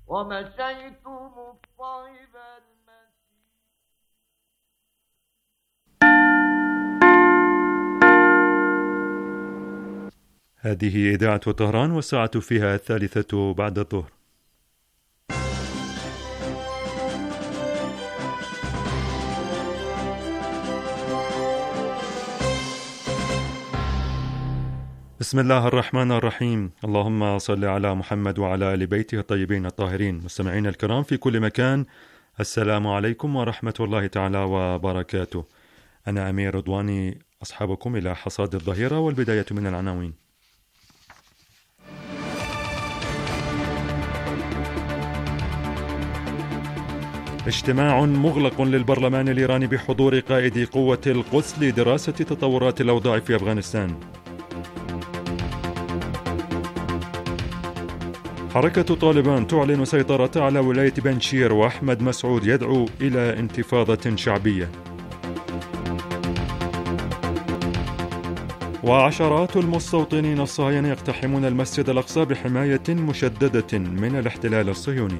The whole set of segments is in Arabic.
ومشيتم الطيب المسير. هذه إذاعة طهران والساعة فيها 3 بعد الظهر. بسم الله الرحمن الرحيم. اللهم صل على محمد وعلى آل بيته الطيبين الطاهرين. مستمعين الكرام في كل مكان، السلام عليكم ورحمة الله تعالى وبركاته. أنا أمير رضواني أصحابكم إلى حصاد الظهيرة، والبداية من العناوين. اجتماع مغلق للبرلمان الإيراني بحضور قائد قوة القدس لدراسة تطورات الأوضاع في أفغانستان. حركة طالبان تعلن سيطرتها على ولاية بنشير، وأحمد مسعود يدعو إلى انتفاضة شعبية. وعشرات المستوطنين الصهاينة يقتحمون المسجد الأقصى بحماية مشددة من الاحتلال الصهيوني.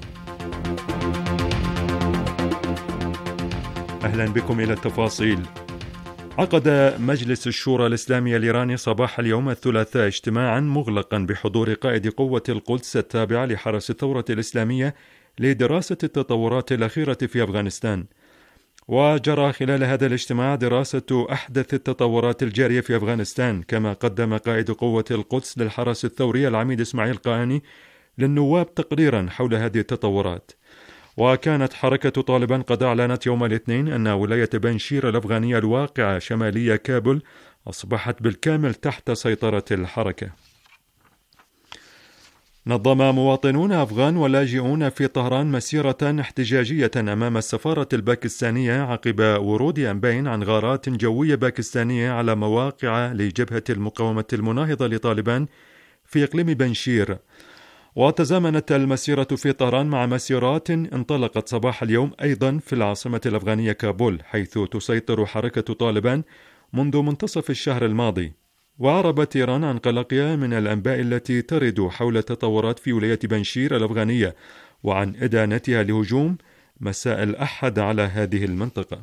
أهلا بكم إلى التفاصيل. عقد مجلس الشورى الإسلامي الإيراني صباح اليوم الثلاثاء اجتماعا مغلقا بحضور قائد قوة القدس التابعة لحرس الثورة الإسلامية لدراسة التطورات الأخيرة في أفغانستان. وجرى خلال هذا الاجتماع دراسة أحدث التطورات الجارية في أفغانستان، كما قدم قائد قوة القدس للحرس الثوري العميد إسماعيل قاني للنواب تقريرا حول هذه التطورات. وكانت حركة طالبان قد أعلنت يوم الاثنين أن ولاية بنشير الأفغانية الواقعة شمالية كابول أصبحت بالكامل تحت سيطرة الحركة. نظم مواطنون أفغان ولاجئون في طهران مسيرة احتجاجية أمام السفارة الباكستانية عقب ورود أنباء عن غارات جوية باكستانية على مواقع لجبهة المقاومة المناهضة لطالبان في إقليم بنشير. وتزامنت المسيرة في طهران مع مسيرات انطلقت صباح اليوم أيضا في العاصمة الأفغانية كابول، حيث تسيطر حركة طالبان منذ منتصف الشهر الماضي. وأعربت إيران عن قلقها من الأنباء التي ترد حول التطورات في ولاية بنشير الأفغانية، وعن إدانتها لهجوم مساء الأحد على هذه المنطقة.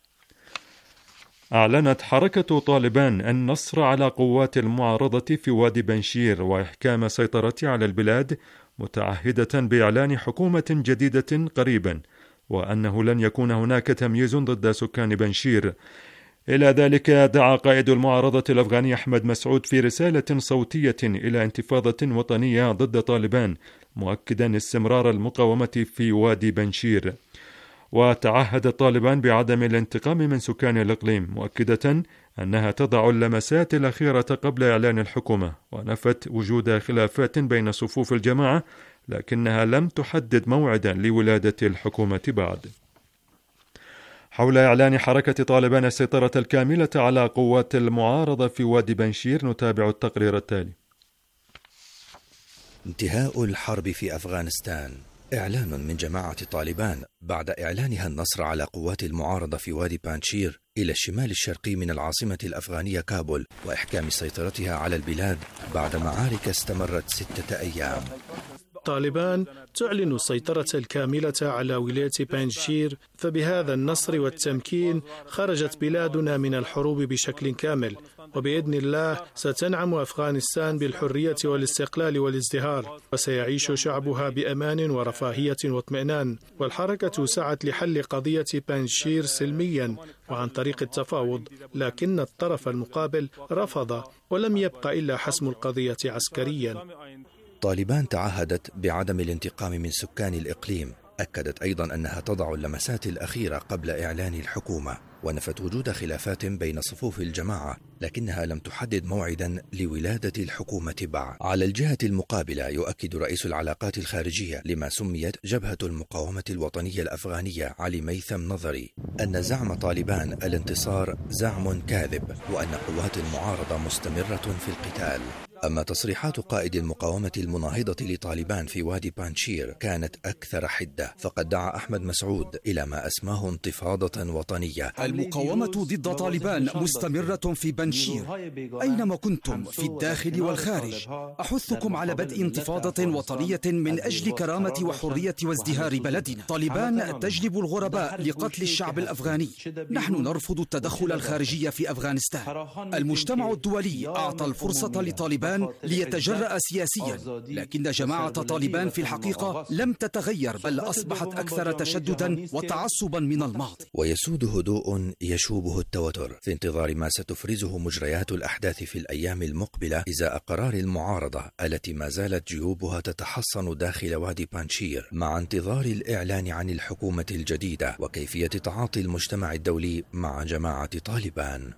أعلنت حركة طالبان النصر على قوات المعارضة في وادي بنشير وإحكام سيطرتها على البلاد، متعهدة بإعلان حكومة جديدة قريبا، وأنه لن يكون هناك تمييز ضد سكان بنشير. إلى ذلك دعا قائد المعارضة الأفغاني أحمد مسعود في رسالة صوتية إلى انتفاضة وطنية ضد طالبان، مؤكدا استمرار المقاومة في وادي بنشير. وتعهد طالبان بعدم الانتقام من سكان الإقليم، مؤكدة أنها تضع اللمسات الأخيرة قبل إعلان الحكومة، ونفت وجود خلافات بين صفوف الجماعة، لكنها لم تحدد موعدا لولادة الحكومة بعد. حول إعلان حركة طالبان السيطرة الكاملة على قوات المعارضة في وادي بنشير نتابع التقرير التالي. انتهاء الحرب في أفغانستان. إعلان من جماعة طالبان بعد إعلانها النصر على قوات المعارضة في وادي بانشير إلى الشمال الشرقي من العاصمة الأفغانية كابول، وإحكام سيطرتها على البلاد بعد معارك استمرت 6 أيام. طالبان تعلن السيطرة الكاملة على ولاية بانشير، فبهذا النصر والتمكين خرجت بلادنا من الحروب بشكل كامل، وبإذن الله ستنعم أفغانستان بالحرية والاستقلال والازدهار، وسيعيش شعبها بأمان ورفاهية واطمئنان. والحركة سعت لحل قضية بانشير سلميا وعن طريق التفاوض، لكن الطرف المقابل رفض، ولم يبقى إلا حسم القضية عسكريا. طالبان تعهدت بعدم الانتقام من سكان الإقليم. أكدت أيضا أنها تضع اللمسات الأخيرة قبل إعلان الحكومة، ونفت وجود خلافات بين صفوف الجماعة، لكنها لم تحدد موعدا لولادة الحكومة بعد. على الجهة المقابلة يؤكد رئيس العلاقات الخارجية لما سميت جبهة المقاومة الوطنية الأفغانية علي ميثم نظري أن زعم طالبان الانتصار زعم كاذب، وأن قوات المعارضة مستمرة في القتال. أما تصريحات قائد المقاومة المناهضة لطالبان في وادي بانشير كانت أكثر حدة، فقد دعا أحمد مسعود إلى ما أسماه انتفاضة وطنية. المقاومة ضد طالبان مستمرة في بنشير بانشير أينما كنتم في الداخل والخارج، أحثكم على بدء انتفاضة وطنية من أجل كرامة وحرية وازدهار بلدنا. طالبان تجلب الغرباء لقتل الشعب الأفغاني. نحن نرفض التدخل الخارجي في أفغانستان. المجتمع الدولي أعطى الفرصة لطالبان ليتجرأ سياسيا، لكن جماعة طالبان في الحقيقة لم تتغير، بل أصبحت أكثر تشددا وتعصبا من الماضي. ويسود هدوء يشوبه التوتر في انتظار ما ستفرزه مجريات الأحداث في الأيام المقبلة إزاء قرار المعارضة التي ما زالت جيوبها تتحصن داخل وادي بانشير، مع انتظار الإعلان عن الحكومة الجديدة وكيفية تعاطي المجتمع الدولي مع جماعة طالبان.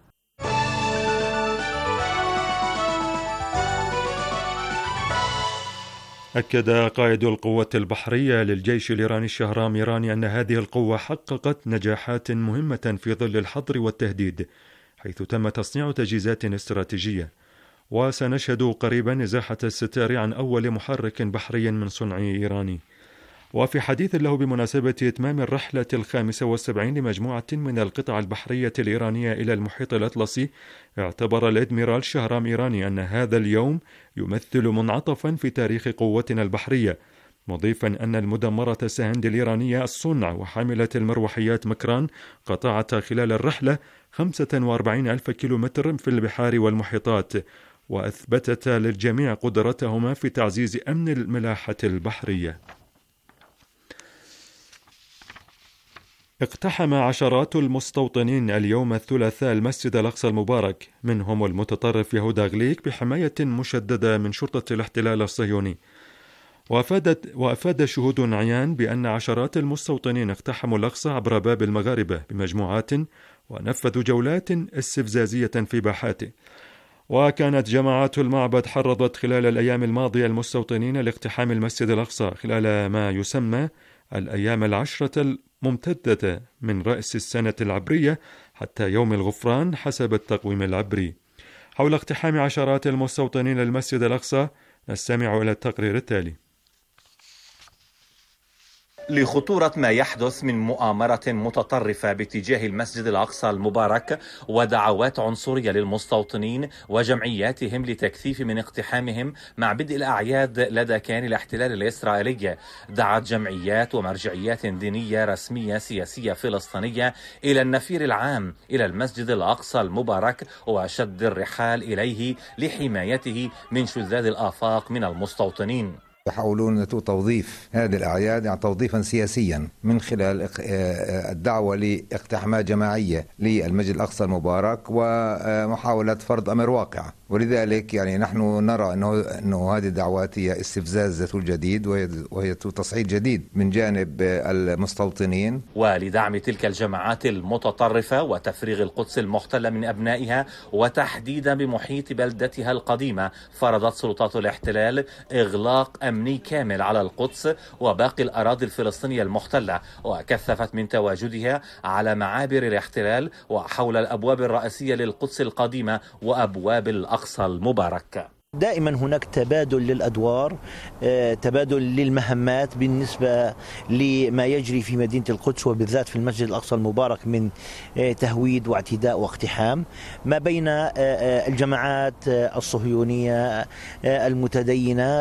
أكد قائد القوة البحرية للجيش الإيراني الشهرام إيراني أن هذه القوة حققت نجاحات مهمة في ظل الحظر والتهديد، حيث تم تصنيع تجهيزات استراتيجية. وسنشهد قريبا إزاحة الستار عن أول محرك بحري من صنع إيراني. وفي حديث له بمناسبة إتمام الرحلة 75 لمجموعة من القطع البحرية الإيرانية إلى المحيط الأطلسي، اعتبر الإدميرال شهرام إيراني أن هذا اليوم يمثل منعطفا في تاريخ قوتنا البحرية، مضيفا أن المدمرة سهند الإيرانية الصنع وحاملة المروحيات مكران قطعت خلال الرحلة 45,000 كيلومتر في البحار والمحيطات، وأثبتت للجميع قدرتهما في تعزيز أمن الملاحة البحرية. اقتحم عشرات المستوطنين اليوم الثلاثاء المسجد الأقصى المبارك، منهم المتطرف يهودا غليك بحماية مشددة من شرطة الاحتلال الصهيوني. وأفاد شهود عيان بأن عشرات المستوطنين اقتحموا الأقصى عبر باب المغاربة بمجموعات ونفذوا جولات استفزازية في باحاته. وكانت جماعات المعبد حرضت خلال الأيام الماضية المستوطنين لاقتحام المسجد الأقصى خلال ما يسمى الأيام العشرة الممتدة من رأس السنة العبرية حتى يوم الغفران حسب التقويم العبري. حول اقتحام عشرات المستوطنين للمسجد الأقصى نستمع إلى التقرير التالي. لخطورة ما يحدث من مؤامرة متطرفة باتجاه المسجد الأقصى المبارك ودعوات عنصرية للمستوطنين وجمعياتهم لتكثيف من اقتحامهم مع بدء الأعياد لدى كيان الاحتلال الإسرائيلي، دعت جمعيات ومرجعيات دينية رسمية سياسية فلسطينية إلى النفير العام إلى المسجد الأقصى المبارك وشد الرحال إليه لحمايته من شذاذ الآفاق من المستوطنين. يحاولون توظيف هذه الأعياد يعني توظيفا سياسيا من خلال الدعوة لاقتحامات جماعية للمسجد الأقصى المبارك ومحاولة فرض أمر واقع، ولذلك يعني نحن نرى أنه هذه الدعوات هي استفزاز ذات الجديد وهي تصعيد جديد من جانب المستوطنين. ولدعم تلك الجماعات المتطرفة وتفريغ القدس المحتلة من أبنائها وتحديدا بمحيط بلدتها القديمة، فرضت سلطات الاحتلال إغلاق أمني كامل على القدس وباقي الأراضي الفلسطينية المحتلة، وكثفت من تواجدها على معابر الاحتلال وحول الأبواب الرئيسية للقدس القديمة وأبواب الأقصى المبارك. دائما هناك تبادل للأدوار، تبادل للمهمات بالنسبة لما يجري في مدينة القدس وبالذات في المسجد الأقصى المبارك من تهويد واعتداء واقتحام ما بين الجماعات الصهيونية المتدينة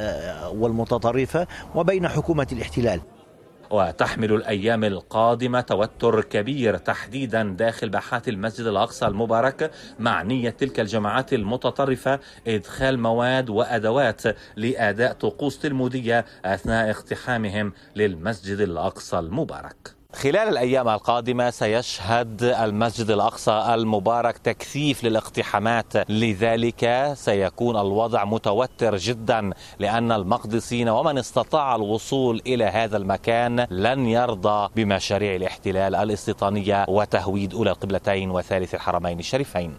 والمتطرفة وبين حكومة الاحتلال. وتحمل الأيام القادمة توتر كبير تحديدا داخل باحات المسجد الأقصى المبارك مع نية تلك الجماعات المتطرفة إدخال مواد وأدوات لأداء طقوس تلمودية أثناء اقتحامهم للمسجد الأقصى المبارك. خلال الأيام القادمة سيشهد المسجد الأقصى المبارك تكثيف للاقتحامات، لذلك سيكون الوضع متوتر جدا لأن المقدسين ومن استطاع الوصول إلى هذا المكان لن يرضى بمشاريع الاحتلال الاستيطانية وتهويد أولى القبلتين وثالث الحرمين الشريفين.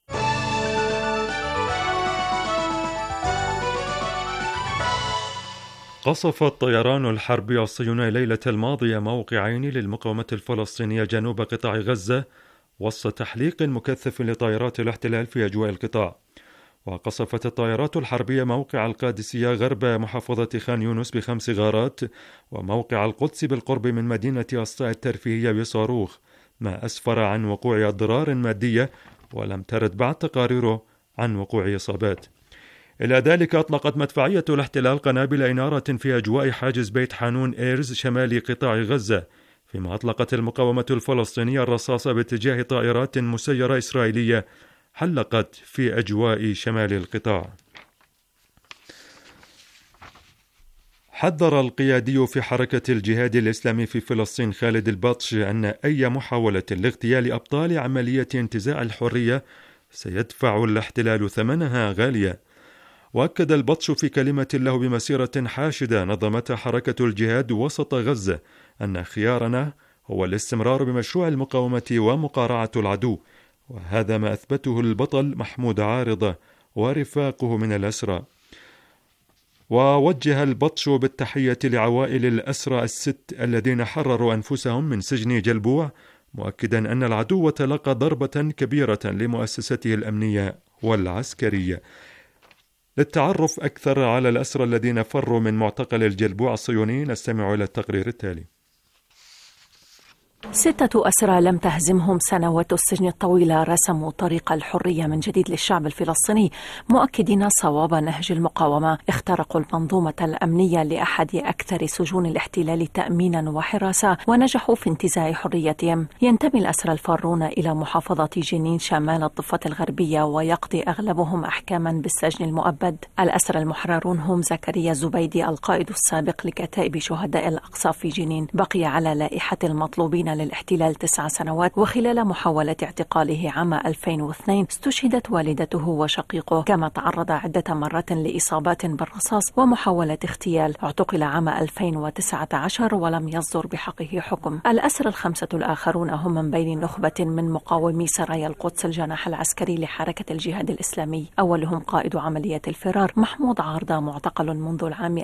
قصف الطيران الحربي الصهيوني ليلة الماضية موقعين للمقاومة الفلسطينية جنوب قطاع غزة وسط تحليق مكثف لطائرات الاحتلال في أجواء القطاع. وقصفت الطائرات الحربية موقع القادسية غرب محافظة خان يونس ب5 غارات وموقع القدس بالقرب من مدينة أسطاء الترفيهية بصاروخ، ما أسفر عن وقوع أضرار مادية ولم ترد بعد تقاريره عن وقوع إصابات. إلى ذلك أطلقت مدفعية الاحتلال قنابل إنارة في أجواء حاجز بيت حانون إيرز شمال قطاع غزة، فيما أطلقت المقاومة الفلسطينية الرصاص باتجاه طائرات مسيرة إسرائيلية حلقت في أجواء شمال القطاع. حذر القيادي في حركة الجهاد الإسلامي في فلسطين خالد البطش أن أي محاولة لاغتيال أبطال عملية انتزاع الحرية سيدفع الاحتلال ثمنها غالية. وأكد البطش في كلمة له بمسيرة حاشدة نظمتها حركة الجهاد وسط غزة أن خيارنا هو الاستمرار بمشروع المقاومة ومقارعة العدو، وهذا ما أثبته البطل محمود عارضة ورفاقه من الأسرى. ووجه البطش بالتحية لعوائل الأسرى الست الذين حرروا أنفسهم من سجن جلبوع، مؤكدا أن العدو تلقى ضربة كبيرة لمؤسسته الأمنية والعسكرية. للتعرف أكثر على الأسرى الذين فروا من معتقل الجلبوع الصهيوني نستمع إلى التقرير التالي. 6 أسرى لم تهزمهم سنوات السجن الطويلة رسموا طريق الحرية من جديد للشعب الفلسطيني، مؤكدين صواب نهج المقاومة. اخترقوا المنظومة الأمنية لأحد أكثر سجون الاحتلال تأمينا وحراسة ونجحوا في انتزاع حريتهم. ينتمي الأسرى الفارون إلى محافظة جنين شمال الضفة الغربية، ويقضي أغلبهم أحكاما بالسجن المؤبد. الأسرى المحررون هم زكريا زبيدي القائد السابق لكتائب شهداء الأقصى في جنين، بقي على لائحة المطلوبين للاحتلال 9 سنوات، وخلال محاولة اعتقاله عام 2002 استشهدت والدته وشقيقه، كما تعرض عدة مرات لإصابات بالرصاص ومحاولة اغتيال. اعتقل عام 2019 ولم يصدر بحقه حكم. الأسرى ال5 الآخرون هم من بين نخبة من مقاومي سرايا القدس الجناح العسكري لحركة الجهاد الإسلامي. أولهم قائد عملية الفرار محمود عارضة، معتقل منذ العام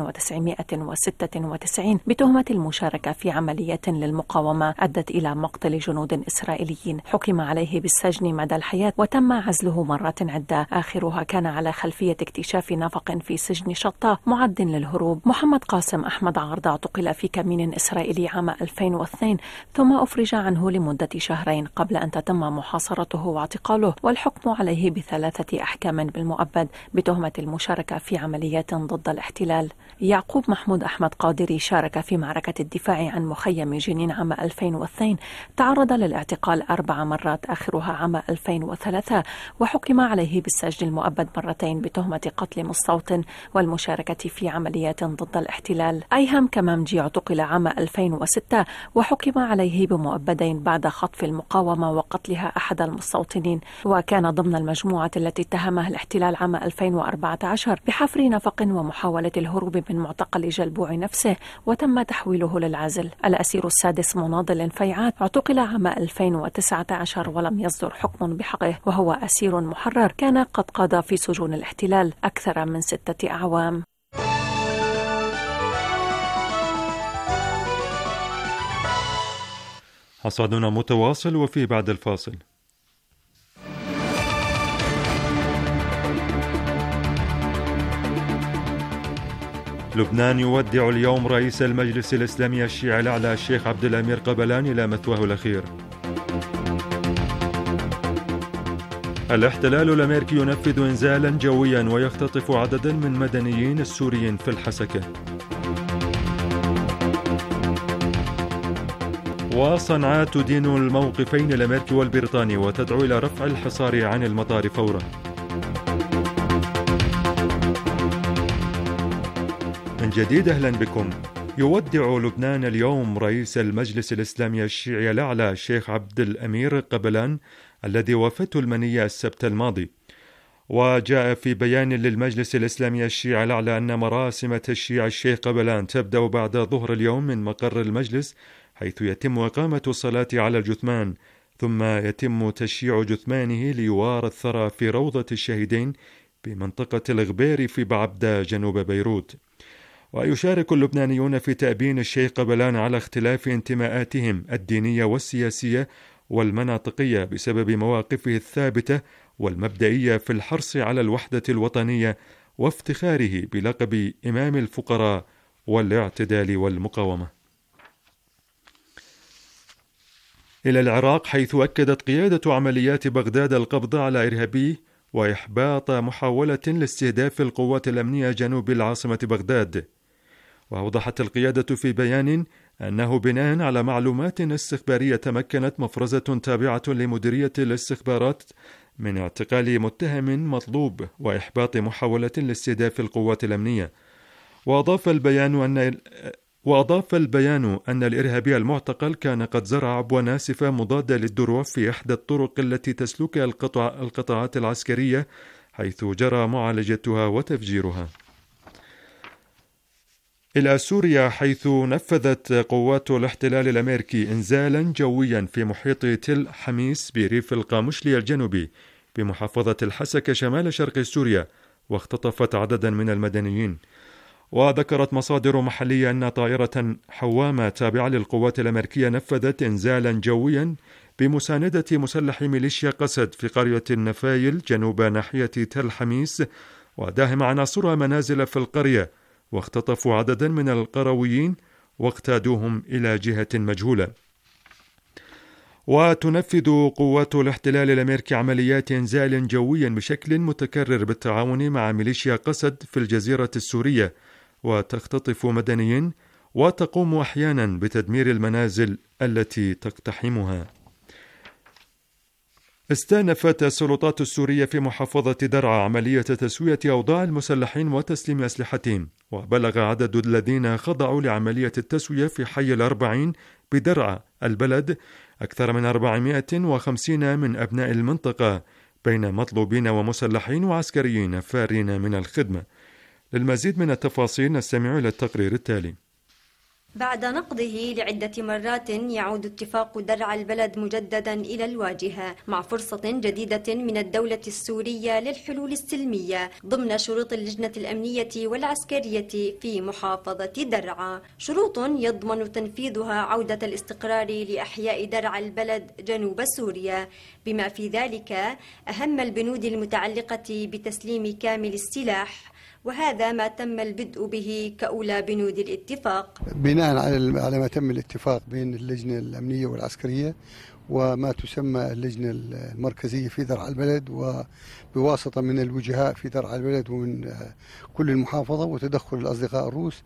1996 بتهمة المشاركة في عملية للمقاومة أدت إلى مقتل جنود إسرائيليين. حكم عليه بالسجن مدى الحياة وتم عزله مرات عدة، آخرها كان على خلفية اكتشاف نفق في سجن شطة معد للهروب. محمد قاسم أحمد عارضة اعتقل في كمين إسرائيلي عام 2002 ثم أفرج عنه لمدة شهرين قبل أن تتم محاصرته واعتقاله، والحكم عليه ب3 أحكام بالمؤبد بتهمة المشاركة في عمليات ضد الاحتلال. يعقوب محمود أحمد قادري شارك في معركة الدفاع عن مخيم جنين عام 2002، تعرض للاعتقال 4 مرات آخرها عام 2003، وحكم عليه بالسجن المؤبد مرتين بتهمة قتل مستوطن والمشاركة في عمليات ضد الاحتلال. أيهم كمامجي اعتقل عام 2006 وحكم عليه بمؤبدين بعد خطف المقاومة وقتلها أحد المستوطنين، وكان ضمن المجموعة التي اتهمها الاحتلال عام 2014 بحفر نفق ومحاولة الهروب من معتقل جلبوع نفسه، وتم تحويله للعزل. الأسير السادس مناضل فيعات اعتقل عام 2019 ولم يصدر حكم بحقه، وهو أسير محرر كان قد قضى في سجون الاحتلال أكثر من 6 أعوام. حصادنا متواصل وفي بعد الفاصل. لبنان يودع اليوم رئيس المجلس الإسلامي الشيعي الأعلى الشيخ عبد الأمير قبلان إلى مثواه الأخير. الاحتلال الأمريكي ينفذ إنزالا جويا ويختطف عددا من مدنيين السوريين في الحسكة. وصنعاء تدين الموقفين الأمريكي والبريطاني وتدعو إلى رفع الحصار عن المطار فورا. من جديد أهلا بكم. يودع لبنان اليوم رئيس المجلس الإسلامي الشيعي الأعلى الشيخ عبد الأمير قبلان الذي وافته المنية السبت الماضي. وجاء في بيان للمجلس الإسلامي الشيعي الأعلى أن مراسم تشييع الشيخ قبلان تبدأ بعد ظهر اليوم من مقر المجلس، حيث يتم إقامة الصلاة على الجثمان، ثم يتم تشييع جثمانه ليوارى الثرى في روضة الشهيدين بمنطقة الغبير في بعبدة جنوب بيروت. ويشارك اللبنانيون في تأبين الشيخ قبلان على اختلاف انتماءاتهم الدينية والسياسية والمناطقية بسبب مواقفه الثابتة والمبدئية في الحرص على الوحدة الوطنية وافتخاره بلقب إمام الفقراء والاعتدال والمقاومة. إلى العراق، حيث أكدت قيادة عمليات بغداد القبض على إرهابي وإحباط محاولة لاستهداف القوات الأمنية جنوب العاصمة بغداد. وأوضحت القيادة في بيان أنه بناء على معلومات استخبارية تمكنت مفرزة تابعة لمديرية الاستخبارات من اعتقال متهم مطلوب وإحباط محاولة لاستهداف القوات الأمنية. وأضاف البيان أن الإرهابي المعتقل كان قد زرع عبوة ناسفة مضادة للدروع في إحدى الطرق التي تسلكها القطاعات العسكرية، حيث جرى معالجتها وتفجيرها. إلى سوريا، حيث نفذت قوات الاحتلال الأمريكي إنزالا جويا في محيط تل حميس بريف القامشلي الجنوبي بمحافظة الحسكة شمال شرق سوريا، واختطفت عددا من المدنيين. وذكرت مصادر محلية أن طائرة حوامة تابعة للقوات الأمريكية نفذت إنزالا جويا بمساندة مسلح ميليشيا قسد في قرية النفايل جنوب ناحية تل حميس، وداهم عناصرها منازل في القرية، واختطفوا عددا من القرويين واقتادوهم إلى جهة مجهولة. وتنفذ قوات الاحتلال الأمريكي عمليات إنزال جوي بشكل متكرر بالتعاون مع ميليشيا قسد في الجزيرة السورية، وتختطف مدنيين وتقوم أحيانا بتدمير المنازل التي تقتحمها. استأنفت السلطات السورية في محافظة درعا عملية تسوية أوضاع المسلحين وتسليم أسلحتهم، وبلغ عدد الذين خضعوا لعملية التسوية في حي الأربعين بدرعا البلد أكثر من 450 من أبناء المنطقة، بين مطلوبين ومسلحين وعسكريين فارين من الخدمة. للمزيد من التفاصيل نستمع إلى التقرير التالي. بعد نقضه لعدة مرات، يعود اتفاق درعا البلد مجددا إلى الواجهة مع فرصة جديدة من الدولة السورية للحلول السلمية ضمن شروط اللجنة الأمنية والعسكرية في محافظة درعا، شروط يضمن تنفيذها عودة الاستقرار لأحياء درعا البلد جنوب سوريا، بما في ذلك أهم البنود المتعلقة بتسليم كامل السلاح، وهذا ما تم البدء به كأولى بنود الاتفاق. بناء على ما تم الاتفاق بين اللجنة الأمنية والعسكرية وما تسمى اللجنة المركزية في درعا البلد، وبواسطة من الوجهاء في درعا البلد ومن كل المحافظة وتدخل الأصدقاء الروس،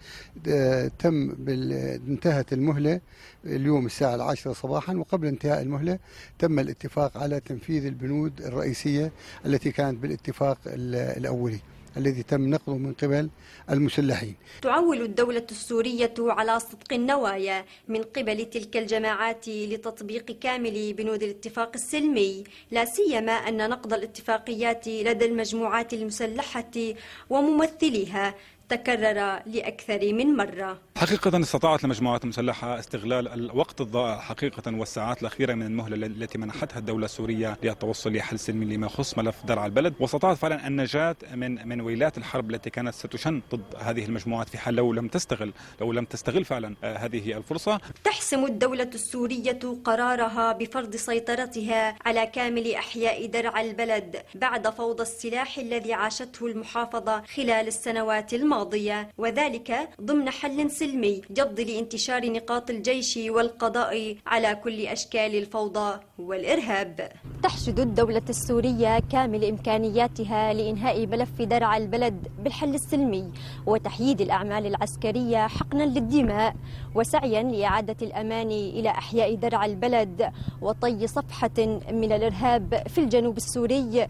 انتهت المهلة اليوم الساعة 10 صباحا، وقبل انتهاء المهلة تم الاتفاق على تنفيذ البنود الرئيسية التي كانت بالاتفاق الأولي الذي تم نقضه من قبل المسلحين. تعول الدولة السورية على صدق النوايا من قبل تلك الجماعات لتطبيق كامل بنود الاتفاق السلمي، لا سيما أن نقض الاتفاقيات لدى المجموعات المسلحة وممثليها تكرر لأكثر من مرة. حقيقة استطاعت المجموعات المسلحة استغلال الوقت الضائع حقيقة والساعات الأخيرة من المهلة التي منحتها الدولة السورية للتوصل لحل سلمي لما يخص ملف درعا البلد، واستطاعت فعلا النجاة من ويلات الحرب التي كانت ستشن ضد هذه المجموعات في حال لو لم تستغل فعلا هذه الفرصة. تحسم الدولة السورية قرارها بفرض سيطرتها على كامل أحياء درعا البلد بعد فوضى السلاح الذي عاشته المحافظة خلال السنوات الماضية، وذلك ضمن حل سلمي يفضي لانتشار نقاط الجيش والقضاء على كل أشكال الفوضى والإرهاب. تحشد الدولة السورية كامل إمكانياتها لإنهاء ملف درعا البلد بالحل السلمي وتحييد الأعمال العسكرية حقنا للدماء، وسعيا لإعادة الأمان إلى أحياء درعا البلد وطي صفحة من الإرهاب في الجنوب السوري.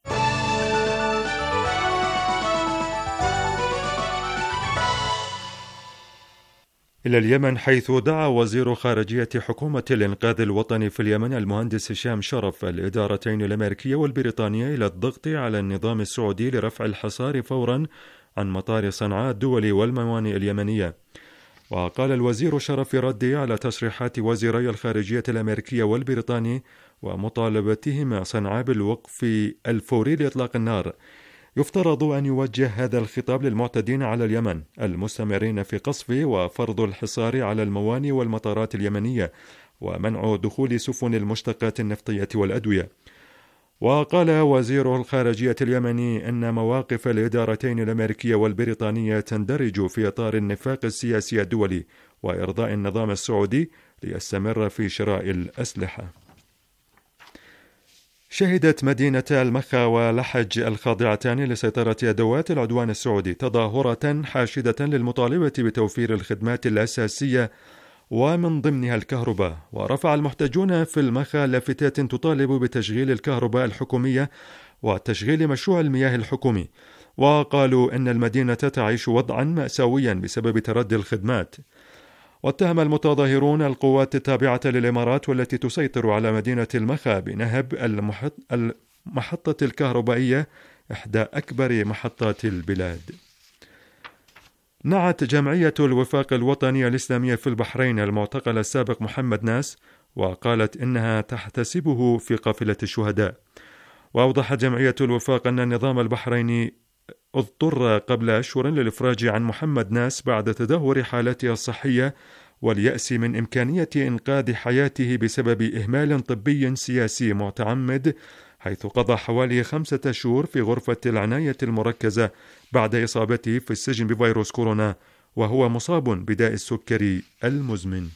إلى اليمن، حيث دعا وزير خارجية حكومة الإنقاذ الوطني في اليمن المهندس هشام شرف الإدارتين الأمريكية والبريطانية إلى الضغط على النظام السعودي لرفع الحصار فورا عن مطار صنعاء الدولي والموانئ اليمنية. وقال الوزير شرف في رده على تصريحات وزيري الخارجية الأمريكية والبريطاني ومطالبتهما صنعاء بالوقف الفوري لإطلاق النار، يفترض أن يوجه هذا الخطاب للمعتدين على اليمن المستمرين في قصفه وفرض الحصار على الموانئ والمطارات اليمنية ومنع دخول سفن المشتقات النفطية والأدوية. وقال وزير الخارجية اليمني أن مواقف الإدارتين الأمريكية والبريطانية تندرج في إطار النفاق السياسي الدولي وإرضاء النظام السعودي ليستمر في شراء الأسلحة. شهدت مدينة المخا ولحج الخاضعتان لسيطرة أدوات العدوان السعودي تظاهرة حاشدة للمطالبة بتوفير الخدمات الأساسية ومن ضمنها الكهرباء. ورفع المحتجون في المخا لافتات تطالب بتشغيل الكهرباء الحكومية وتشغيل مشروع المياه الحكومي، وقالوا إن المدينة تعيش وضعا مأساويا بسبب تردي الخدمات. واتهم المتظاهرون القوات التابعة للإمارات والتي تسيطر على مدينة المخا بنهب المحطة الكهربائية، إحدى أكبر محطات البلاد. نعت جمعية الوفاق الوطني الإسلامية في البحرين المعتقل السابق محمد ناس، وقالت إنها تحتسبه في قافلة الشهداء. وأوضحت جمعية الوفاق أن النظام البحريني اضطر قبل أشهر للإفراج عن محمد ناس بعد تدهور حالته الصحية واليأس من إمكانية إنقاذ حياته بسبب إهمال طبي سياسي متعمد، حيث قضى حوالي 5 شهور في غرفة العناية المركزة بعد إصابته في السجن بفيروس كورونا، وهو مصاب بداء السكري المزمن.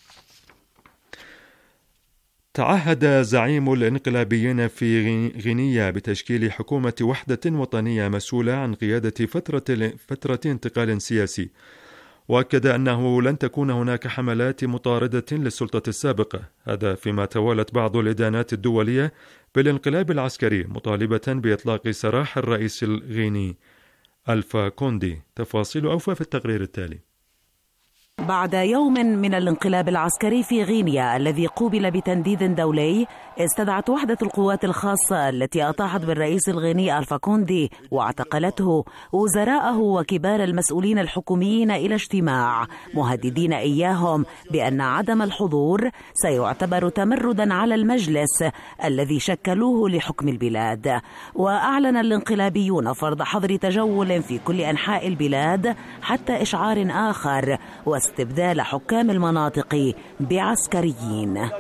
تعهد زعيم الانقلابيين في غينيا بتشكيل حكومة وحدة وطنية مسؤولة عن قيادة فترة انتقال سياسي، وأكد أنه لن تكون هناك حملات مطاردة للسلطة السابقة، هذا فيما توالت بعض الإدانات الدولية بالانقلاب العسكري مطالبة بإطلاق سراح الرئيس الغيني ألفا كوندي. تفاصيل أوفى في التقرير التالي. بعد يوم من الانقلاب العسكري في غينيا الذي قوبل بتنديد دولي، استدعت وحدة القوات الخاصة التي أطاحت بالرئيس الغيني ألفا كوندي واعتقلته وزراءه وكبار المسؤولين الحكوميين إلى اجتماع، مهددين إياهم بأن عدم الحضور سيعتبر تمردا على المجلس الذي شكلوه لحكم البلاد. وأعلن الانقلابيون فرض حظر تجول في كل أنحاء البلاد حتى إشعار آخر، واستبدال حكام المناطق بعسكريين.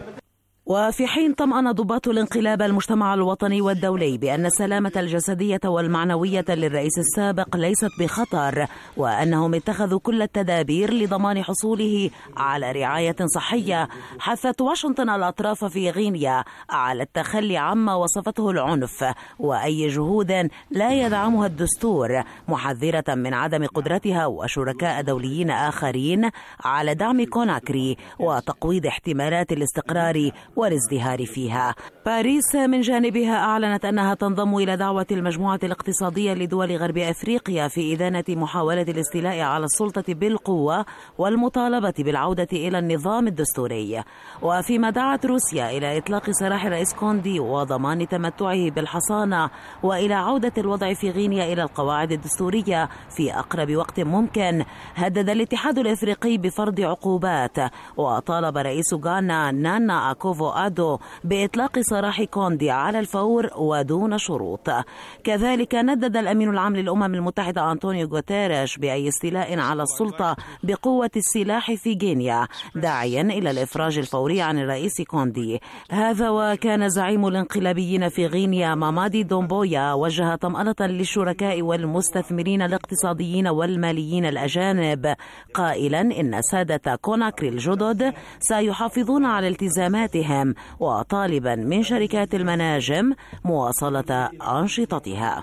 وفي حين طمأن ضباط الانقلاب المجتمع الوطني والدولي بأن السلامة الجسدية والمعنوية للرئيس السابق ليست بخطر، وأنهم اتخذوا كل التدابير لضمان حصوله على رعاية صحية، حثت واشنطن الأطراف في غينيا على التخلي عما وصفته العنف وأي جهود لا يدعمها الدستور، محذرة من عدم قدرتها وشركاء دوليين آخرين على دعم كوناكري وتقويض احتمالات الاستقرار والازدهار فيها. باريس من جانبها أعلنت أنها تنضم إلى دعوة المجموعة الاقتصادية لدول غرب أفريقيا في إدانة محاولة الاستيلاء على السلطة بالقوة والمطالبة بالعودة إلى النظام الدستوري. وفيما دعت روسيا إلى إطلاق سراح الرئيس كوندي وضمان تمتعه بالحصانة وإلى عودة الوضع في غينيا إلى القواعد الدستورية في أقرب وقت ممكن، هدد الاتحاد الأفريقي بفرض عقوبات، وطالب رئيس غانا نانا أكوفو آدو بإطلاق سراح كوندي على الفور ودون شروط. كذلك ندد الأمين العام للأمم المتحدة أنطونيو غوتيريش بأي استيلاء على السلطة بقوة السلاح في غينيا، داعيا إلى الإفراج الفوري عن الرئيس كوندي. هذا وكان زعيم الانقلابيين في غينيا مامادي دومبويا وجه طمأنة للشركاء والمستثمرين الاقتصاديين والماليين الأجانب، قائلا إن سادة كوناكري الجدد سيحافظون على التزاماتهم، وطالبا من شركات المناجم مواصلة أنشطتها.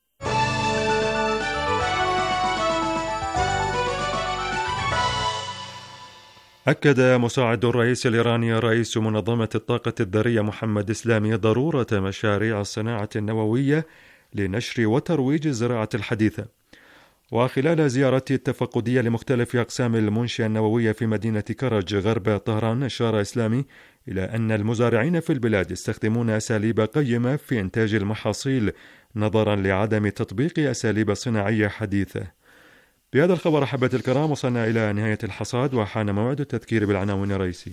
أكد مساعد الرئيس الإيراني رئيس منظمة الطاقة الذرية محمد إسلامي ضرورة مشاريع الصناعة النووية لنشر وترويج الزراعة الحديثة. وخلال زيارته التفقدية لمختلف أقسام المنشأة النووية في مدينة كرج غرب طهران، أشار إسلامي إلى أن المزارعين في البلاد يستخدمون أساليب قيمة في إنتاج المحاصيل نظرا لعدم تطبيق أساليب صناعية حديثة. بهذا الخبر أحبة الكرام وصلنا إلى نهاية الحصاد، وحان موعد التذكير بالعناوين الرئيسية.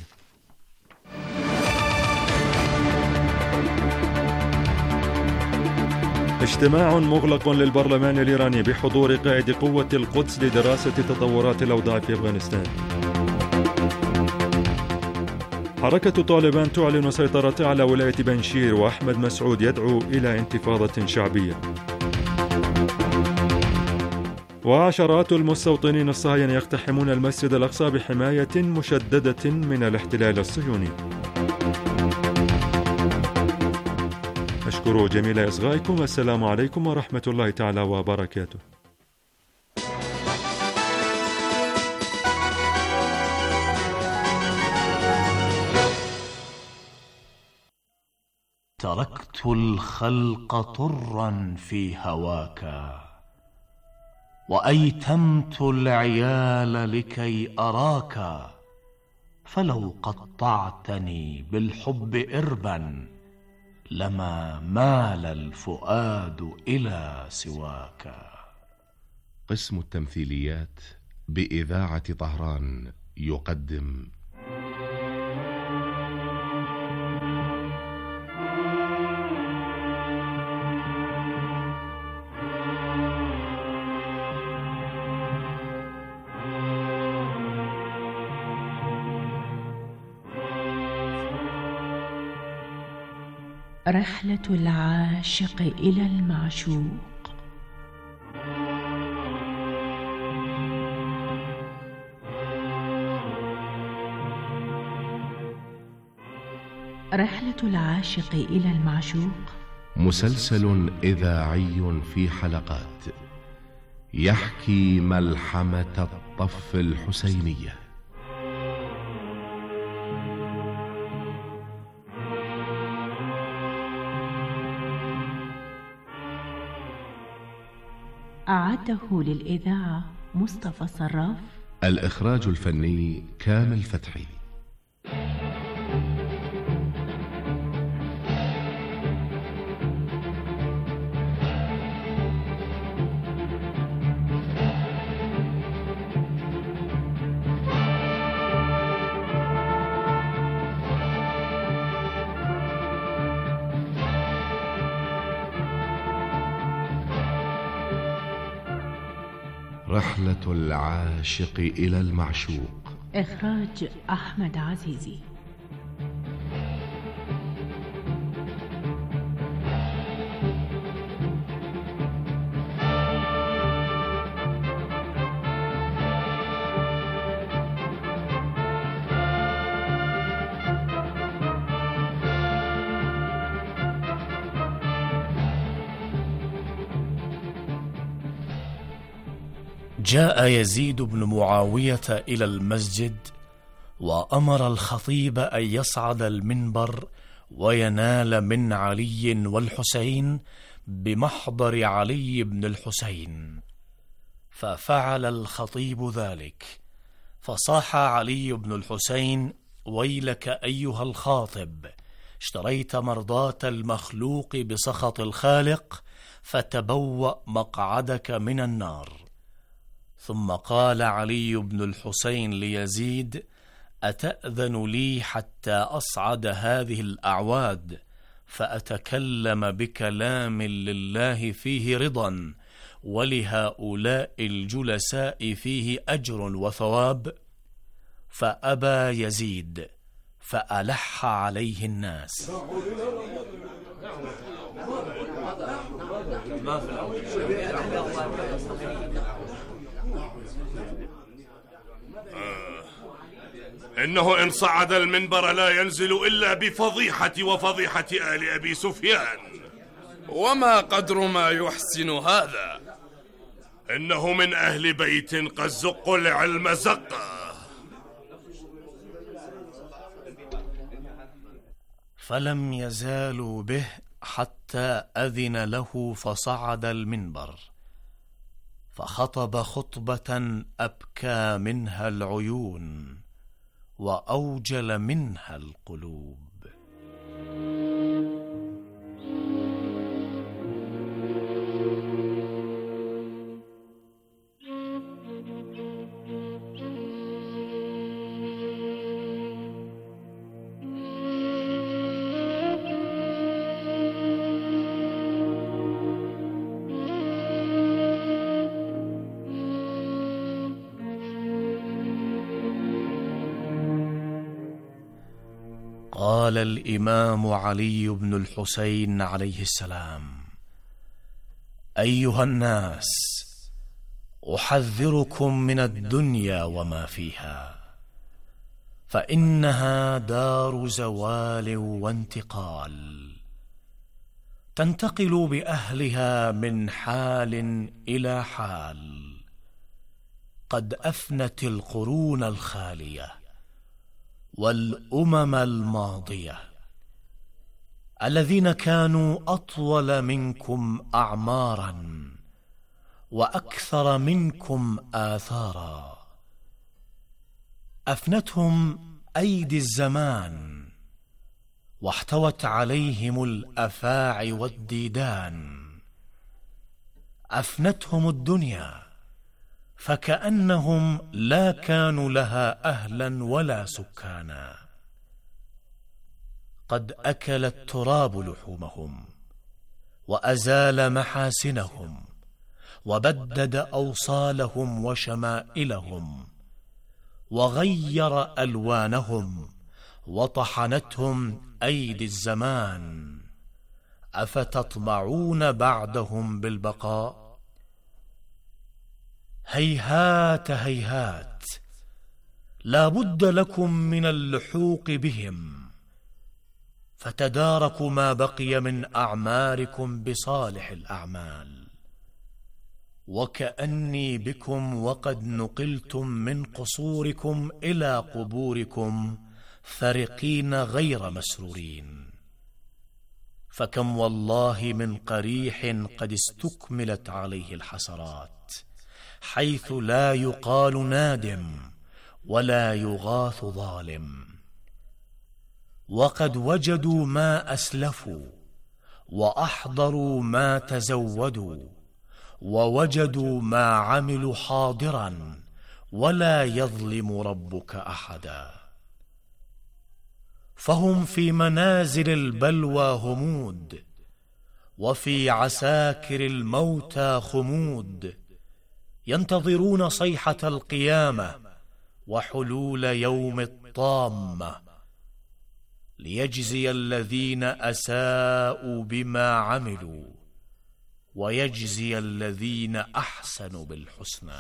اجتماع مغلق للبرلمان الإيراني بحضور قائد قوة القدس لدراسة تطورات الأوضاع في أفغانستان. حركة طالبان تعلن سيطرتها على ولاية بنشير، وأحمد مسعود يدعو إلى انتفاضة شعبية. وعشرات المستوطنين الصهاينة يقتحمون المسجد الأقصى بحماية مشددة من الاحتلال الصهيوني. أشكر جميل إصغائكم. السلام عليكم ورحمة الله تعالى وبركاته. تركت الخلق طرا في هواك، وأيتمت العيال لكي أراك، فلو قطعتني بالحب إربا لما مال الفؤاد إلى سواك. قسم التمثيليات بإذاعة طهران يقدم رحلة العاشق إلى المعشوق. رحلة العاشق إلى المعشوق مسلسل إذاعي في حلقات يحكي ملحمة الطف الحسينية. أعده للإذاعة مصطفى صراف. الإخراج الفني كامل فتحي. رحلة العاشق إلى المعشوق. إخراج أحمد عزيزي. جاء يزيد بن معاوية إلى المسجد، وأمر الخطيب أن يصعد المنبر وينال من علي والحسين بمحضر علي بن الحسين. ففعل الخطيب ذلك، فصاح علي بن الحسين: ويلك أيها الخاطب، اشتريت مرضاة المخلوق بسخط الخالق، فتبوأ مقعدك من النار. ثم قال علي بن الحسين ليزيد: أتأذن لي حتى أصعد هذه الأعواد فأتكلم بكلام لله فيه رضا، ولهؤلاء الجلساء فيه أجر وثواب؟ فأبى يزيد، فألح عليه الناس. إنه إن صعد المنبر لا ينزل إلا بفضيحة وفضيحة آل أبي سفيان. وما قدر ما يحسن هذا؟ إنه من أهل بيت قد زقوا العلم زقا. فلم يزالوا به حتى أذن له فصعد المنبر، فخطب خطبة أبكى منها العيون وأوجل منها القلوب. قال الإمام علي بن الحسين عليه السلام: أيها الناس، أحذركم من الدنيا وما فيها، فإنها دار زوال وانتقال، تنتقل بأهلها من حال إلى حال. قد أفنت القرون الخالية والأمم الماضية الذين كانوا أطول منكم أعمارا وأكثر منكم آثارا، أفنتهم أيدي الزمان واحتوت عليهم الأفاعي والديدان، أفنتهم الدنيا فكأنهم لا كانوا لها أهلا ولا سكانا. قد أكل التراب لحومهم وأزال محاسنهم وبدد أوصالهم وشمائلهم وغير ألوانهم وطحنتهم أيدي الزمان. أفتطمعون بعدهم بالبقاء؟ هيهات هيهات، لا بد لكم من اللحوق بهم، فتداركوا ما بقي من أعماركم بصالح الأعمال. وكأني بكم وقد نقلتم من قصوركم إلى قبوركم فرقين غير مسرورين. فكم والله من قريح قد استكملت عليه الحسرات، حيث لا يقال نادم ولا يغاث ظالم. وقد وجدوا ما أسلفوا وأحضروا ما تزودوا، ووجدوا ما عملوا حاضرا، ولا يظلم ربك أحدا. فهم في منازل البلوى همود، وفي عساكر الموتى خمود، ينتظرون صيحة القيامة وحلول يوم الطامة، ليجزي الذين أساءوا بما عملوا ويجزي الذين أحسنوا بالحسنى.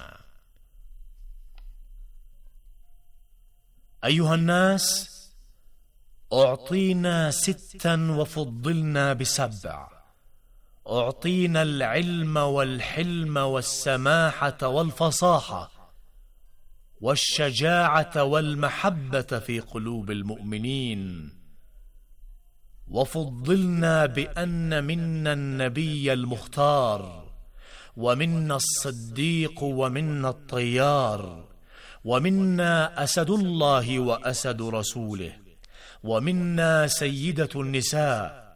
أيها الناس، أعطينا 6 وفضلنا ب7. أعطينا العلم والحلم والسماحة والفصاحة والشجاعة والمحبة في قلوب المؤمنين، وفضلنا بأن منا النبي المختار، ومنا الصديق، ومنا الطيار، ومنا أسد الله وأسد رسوله، ومنا سيدة النساء،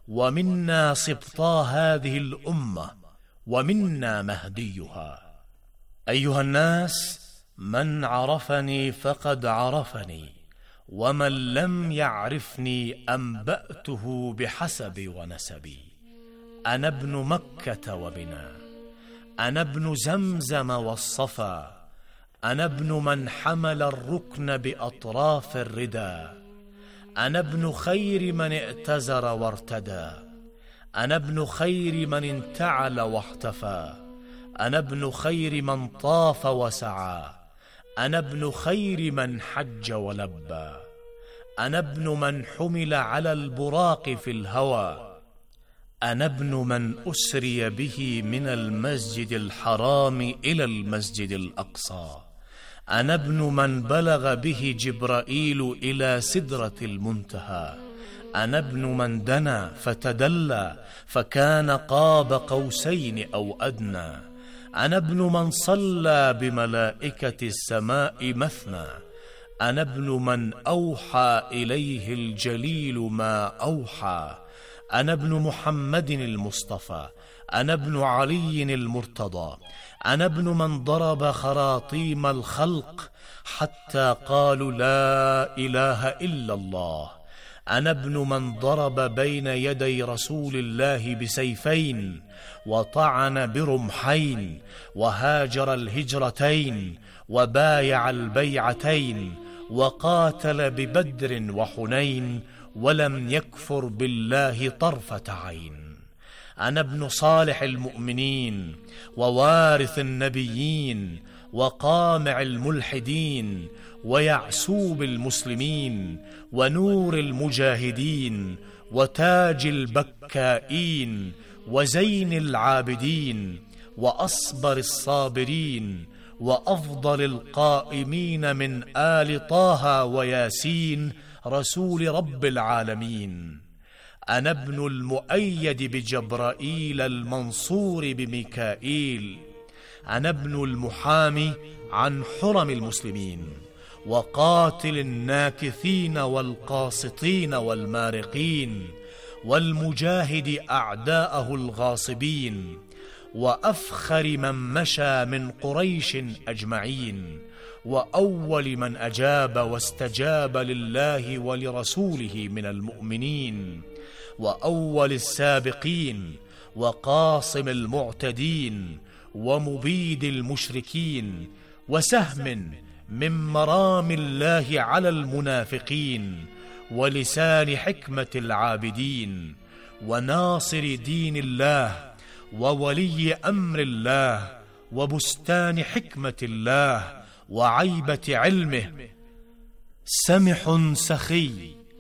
ومنا سبطا هذه الأمة، ومنا مهديها. أيها الناس، من عرفني فقد عرفني، ومن لم يعرفني أنبأته بحسبي ونسبي. أنا ابن مكة وبنا، أنا ابن زمزم والصفا، أنا ابن من حمل الركن بأطراف الردى، أنا ابن خير من ائتزر وارتدى، أنا ابن خير من انتعل واحتفى، أنا ابن خير من طاف وسعى، أنا ابن خير من حج ولبى، أنا ابن من حمل على البراق في الهوى، أنا ابن من أسري به من المسجد الحرام إلى المسجد الأقصى، أنا ابن من بلغ به جبرائيل إلى سدرة المنتهى، أنا ابن من دنا فتدلى فكان قاب قوسين أو أدنى، أنا ابن من صلى بملائكة السماء مثنى، أنا ابن من أوحى إليه الجليل ما أوحى، أنا ابن محمد المصطفى، أنا ابن علي المرتضى، أنا ابن من ضرب خراطيم الخلق حتى قالوا لا إله إلا الله، أنا ابن من ضرب بين يدي رسول الله بسيفين وطعن برمحين وهاجر الهجرتين وبايع البيعتين وقاتل ببدر وحنين ولم يكفر بالله طرفة عين. أنا ابن صالح المؤمنين ووارث النبيين وقامع الملحدين ويعسوب المسلمين ونور المجاهدين وتاج البكائين وزين العابدين وأصبر الصابرين وأفضل القائمين من آل طه وياسين رسول رب العالمين. أنا ابن المؤيد بجبرائيل المنصور بميكائيل. أنا ابن المحامي عن حرم المسلمين وقاتل الناكثين والقاسطين والمارقين والمجاهد أعداءه الغاصبين وأفخر من مشى من قريش أجمعين وأول من أجاب واستجاب لله ولرسوله من المؤمنين وأول السابقين وقاصم المعتدين ومبيد المشركين وسهم من مرام الله على المنافقين ولسان حكمة العابدين وناصر دين الله وولي أمر الله وبستان حكمة الله وعيبة علمه. سمح سخي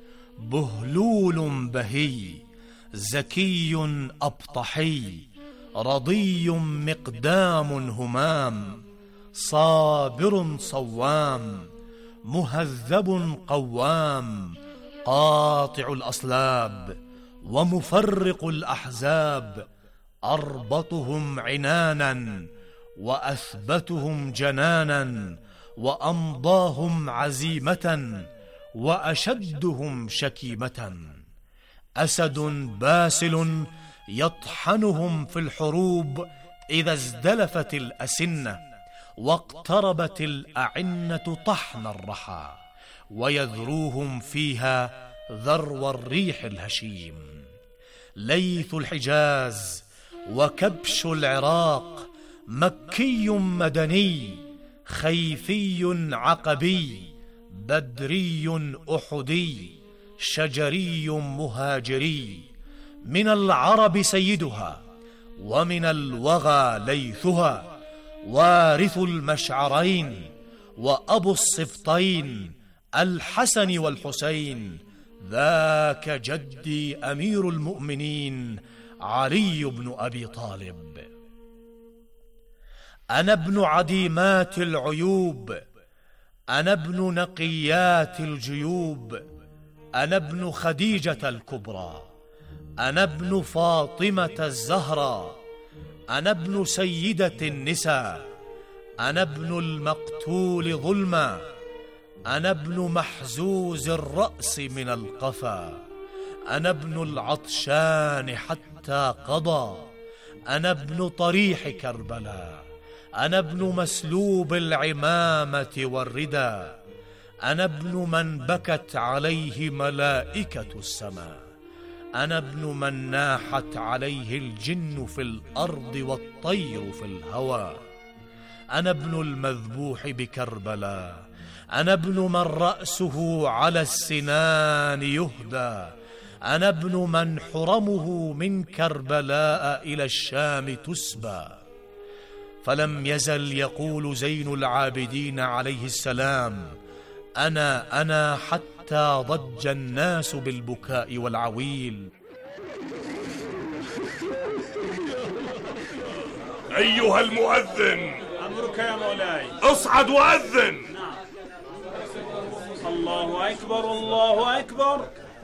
بهلول بهي زكي أبطحي رضي مقدام همام صابر صوام مهذب قوام قاطع الأصلاب ومفرق الأحزاب أربطهم عنانا وأثبتهم جنانا وأمضاهم عزيمة وأشدهم شكيمة. أسد باسل يطحنهم في الحروب إذا ازدلفت الأسنة واقتربت الأعنة طحن الرحى ويذروهم فيها ذرو الريح الهشيم. ليث الحجاز وكبش العراق مكي مدني خيفي عقبي بدري أحدي شجري مهاجري من العرب سيدها ومن الوغى ليثها وارث المشعرين وأبو الصفتين الحسن والحسين ذاك جدي أمير المؤمنين علي بن أبي طالب. أنا ابن عديمات العيوب أنا ابن نقيات الجيوب أنا ابن خديجة الكبرى أنا ابن فاطمة الزهراء أنا ابن سيدة النساء أنا ابن المقتول ظلما أنا ابن محزوز الرأس من القفا أنا ابن العطشان حتى قضى أنا ابن طريح كربلاء أنا ابن مسلوب العمامة والردى أنا ابن من بكت عليه ملائكة السماء أنا ابن من ناحت عليه الجن في الأرض والطير في الهوى أنا ابن المذبوح بكربلاء أنا ابن من رأسه على السنان يهدى أنا ابن من حرمه من كربلاء إلى الشام تسبى. فلم يزل يقول زين العابدين عليه السلام أنا حتى ضج الناس بالبكاء والعويل. أيها المؤذن أمرك يا مولاي. اصعد وأذن. الله أكبر الله أكبر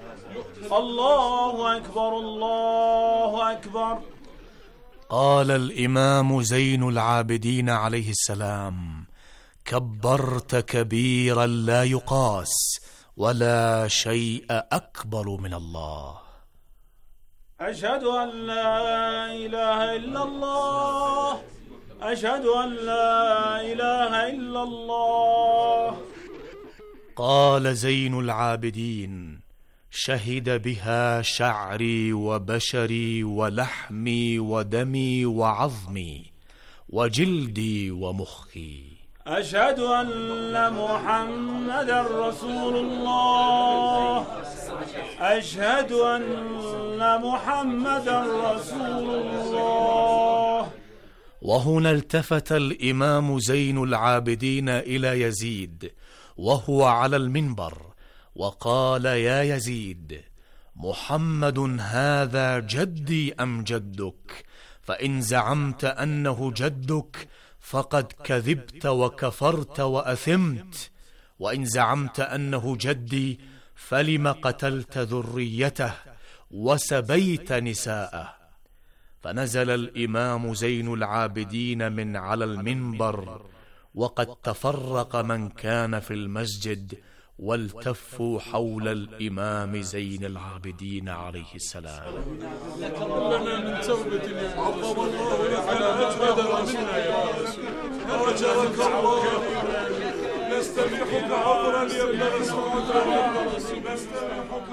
الله أكبر الله أكبر. قال الإمام زين العابدين عليه السلام كبرت كبيرا لا يقاس ولا شيء أكبر من الله. أشهد أن لا إله إلا الله أشهد أن لا إله إلا الله. قال زين العابدين شهد بها شعري وبشري ولحمي ودمي وعظمي وجلدي ومخي. أشهد أن محمدا رسول الله أشهد أن محمدا رسول الله. وهنا التفت الإمام زين العابدين إلى يزيد وهو على المنبر وقال: يا يزيد، محمد هذا جدي أم جدك؟ فإن زعمت أنه جدك فقد كذبت وكفرت وأثمت، وإن زعمت أنه جدي فلم قتلت ذريته وسبيت نساءه. فنزل الإمام زين العابدين من على المنبر وقد تفرق من كان في المسجد والتفوا حول الإمام زين العابدين عليه السلام. لنا من توبة عظم الله على أجمد منا يا رجاءك الله، نستميحك عبرا يا ابن رسول الله، نستميحك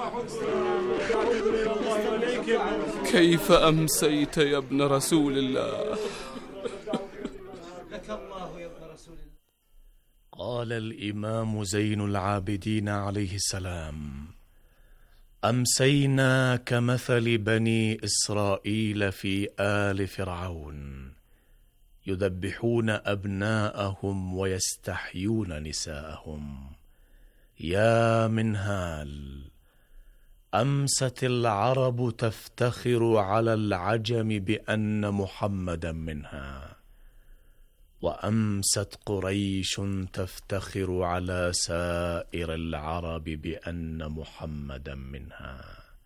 عبرا. كيف أمسيت يا ابن رسول الله؟ قال الإمام زين العابدين عليه السلام: أمسينا كمثل بني إسرائيل في آل فرعون، يذبحون أبناءهم ويستحيون نساءهم. يا منهال، أمست العرب تفتخر على العجم بأن محمدا منها، وأمست قريش تفتخر على سائر العرب بأن محمدا منها،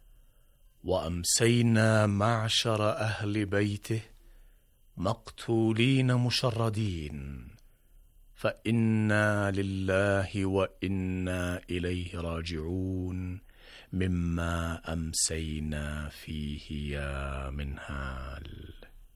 وأمسينا معشر أهل بيته مقتولين مشردين، فإنا لله وإنا إليه راجعون مما أمسينا فيه يا منهال.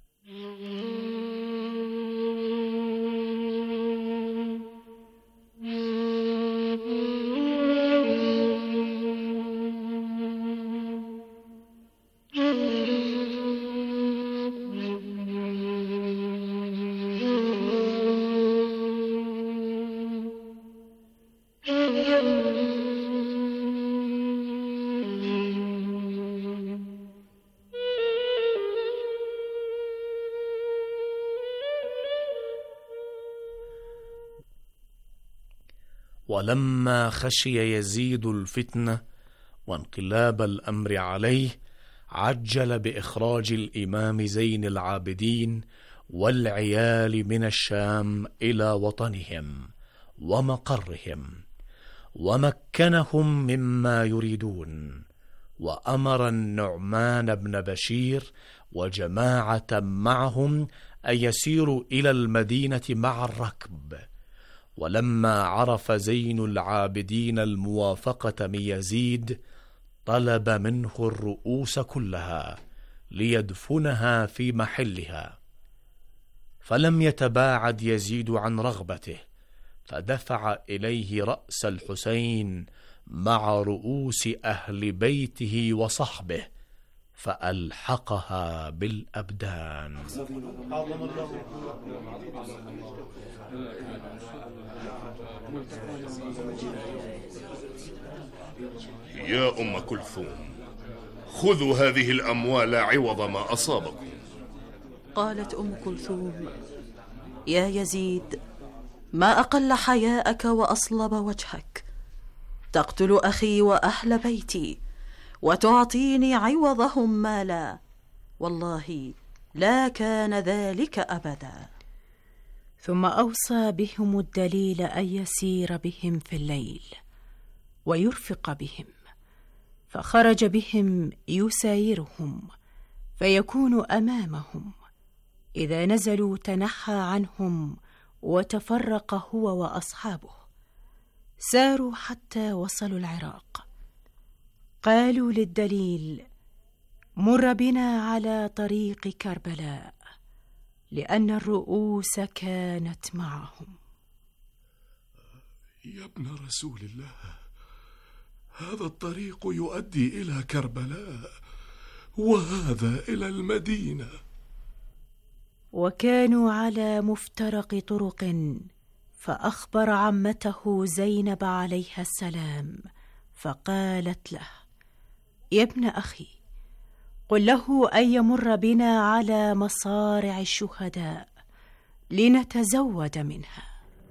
ولما خشي يزيد الفتنة وانقلاب الأمر عليه، عجل بإخراج الإمام زين العابدين والعيال من الشام إلى وطنهم ومقرهم، ومكنهم مما يريدون، وأمر النعمان بن بشير وجماعة معهم أن يسيروا إلى المدينة مع الركب. ولما عرف زين العابدين الموافقة من يزيد، طلب منه الرؤوس كلها ليدفنها في محلها، فلم يتباعد يزيد عن رغبته، فدفع إليه رأس الحسين مع رؤوس أهل بيته وصحبه، فألحقها بالأبدان. يا أم كلثوم، خذوا هذه الأموال عوض ما أصابكم. قالت أم كلثوم: يا يزيد، ما أقل حياءك وأصلب وجهك، تقتل أخي وأهل بيتي وتعطيني عوضهم مالا، والله لا كان ذلك أبدا. ثم أوصى بهم الدليل أن يسير بهم في الليل ويرفق بهم، فخرج بهم يسايرهم فيكون أمامهم، إذا نزلوا تنحى عنهم وتفرق هو وأصحابه. ساروا حتى وصلوا العراق، قالوا للدليل: مر بنا على طريق كربلاء، لأن الرؤوس كانت معهم. يا ابن رسول الله، هذا الطريق يؤدي إلى كربلاء وهذا إلى المدينة. وكانوا على مفترق طرق، فأخبر عمته زينب عليها السلام، فقالت له: يا ابن أخي، قل له أن يمر بنا على مصارع الشهداء لنتزود منها.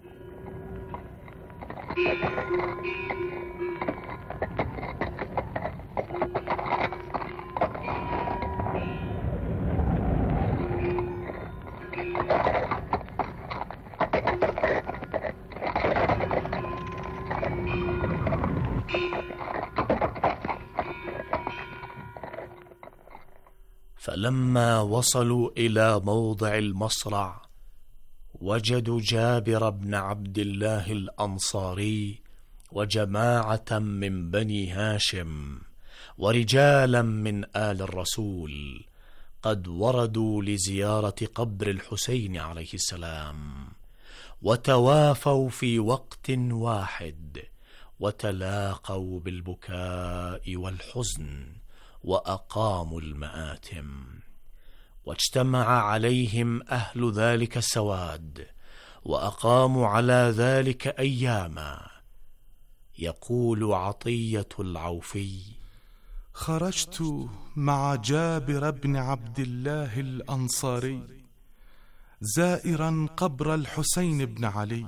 فلما وصلوا إلى موضع المصرع وجدوا جابر بن عبد الله الأنصاري وجماعة من بني هاشم ورجالا من آل الرسول قد وردوا لزيارة قبر الحسين عليه السلام، وتوافوا في وقت واحد وتلاقوا بالبكاء والحزن وأقاموا المآتم، واجتمع عليهم أهل ذلك السواد وأقاموا على ذلك أياما. يقول عطية العوفي: خرجت مع جابر بن عبد الله الأنصاري زائرا قبر الحسين بن علي،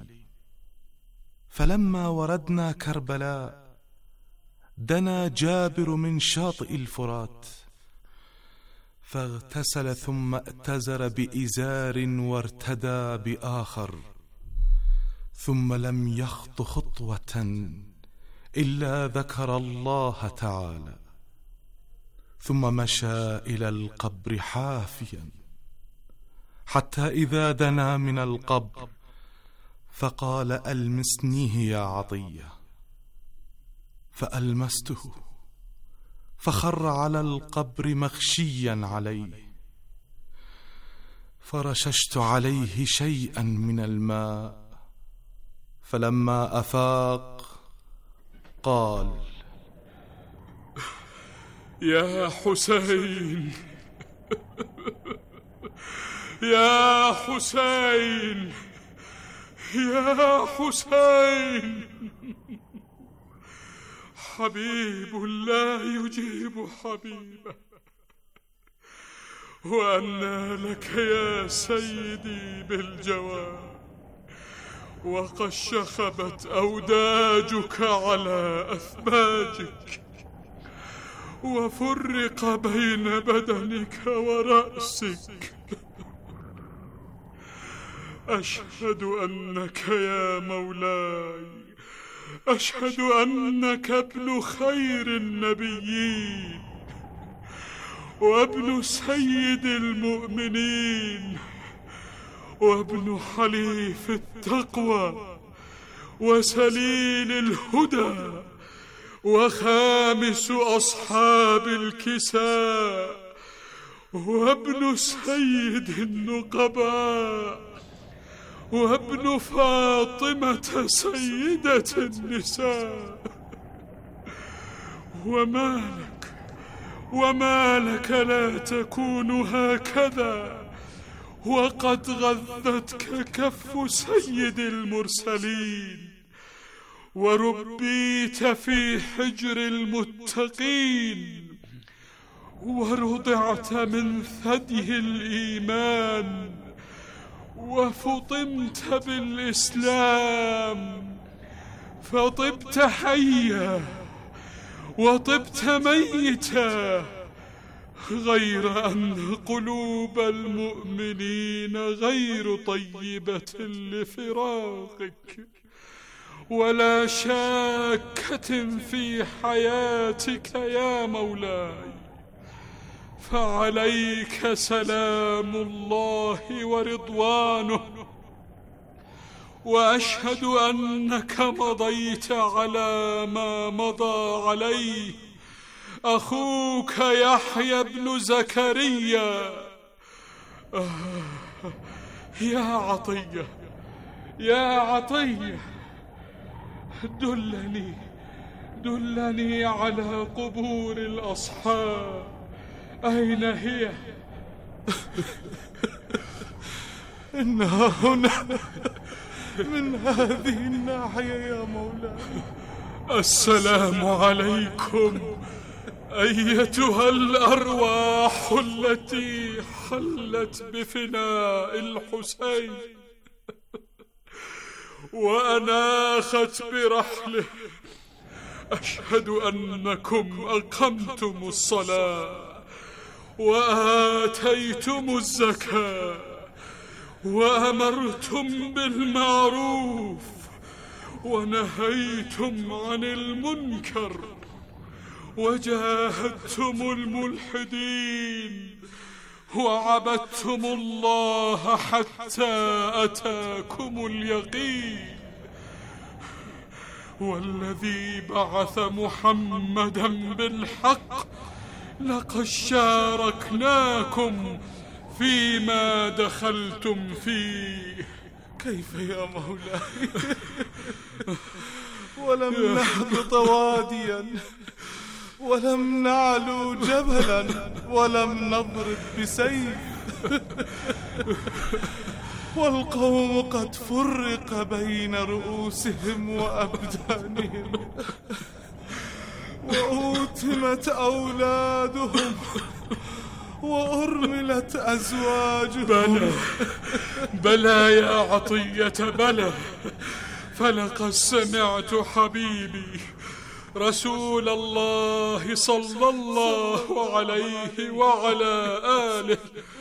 فلما وردنا كربلاء دنا جابر من شاطئ الفرات فاغتسل ثم ائتزر بإزار وارتدى بآخر، ثم لم يخط خطوة إلا ذكر الله تعالى، ثم مشى إلى القبر حافيا حتى إذا دنا من القبر فقال: ألمسنيه يا عطية، فألمسته فخر على القبر مغشيا عليه، فرششت عليه شيئا من الماء، فلما أفاق قال: يا حسين، يا حسين، يا حسين. حبيب لا يجيب حبيبه، وأنى لك يا سيدي بالجواب، وقد شخبت أوداجك على أثباجك، وفرق بين بدنك ورأسك. أشهد أنك يا مولاي، أشهد أنك ابن خير النبيين وابن سيد المؤمنين وابن حليف التقوى وسليل الهدى وخامس أصحاب الكساء وابن سيد النقباء وابن فاطمة سيدة النساء. وما لك لا تكون هكذا وقد غذتك كف سيد المرسلين، وربيت في حجر المتقين، ورضعت من ثدي الإيمان، وفطمت بالإسلام، فطبت حيا وطبت ميتا، غير أن قلوب المؤمنين غير طيبة لفراقك، ولا شاكة في حياتك يا مولاي، فعليك سلام الله ورضوانه. وأشهد أنك مضيت على ما مضى عليه أخوك يحيى بن زكريا. يا عطية، يا عطية، دلني على قبور الأصحاب، أين هي؟ إنها هنا من هذه الناحية يا مولاي. السلام عليكم، أيتها الأرواح التي حلت بفناء الحسين وأناخت برحله، أشهد أنكم أقمتم الصلاة وآتيتم الزكاة وأمرتم بالمعروف ونهيتم عن المنكر وجاهدتم الملحدين وعبدتم الله حتى أتاكم اليقين، والذي بعث محمدا بالحق لقد شاركناكم فيما دخلتم فيه. كيف يا مولاي؟ ولم نهبط واديا ولم نعلو جبلا ولم نضرب بسيف، والقوم قد فرق بين رؤوسهم وأبدانهم وأوتمت أولادهم وأرملت أزواجهم. بلى يا عطية بلى، فلقد سمعت حبيبي رسول الله صلى الله عليه وعلى آله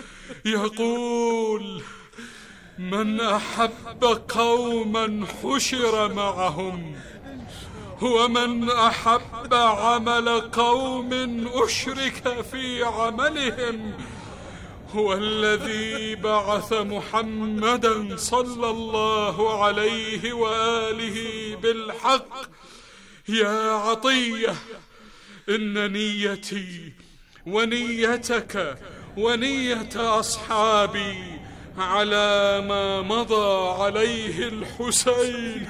يقول: من أحب قوما حشر معهم، ومن أحب عمل قوم أشرك في عملهم. هو الذي بعث محمدا صلى الله عليه وآله بالحق. يا عطية، إن نيتي ونيتك ونية أصحابي على ما مضى عليه الحسين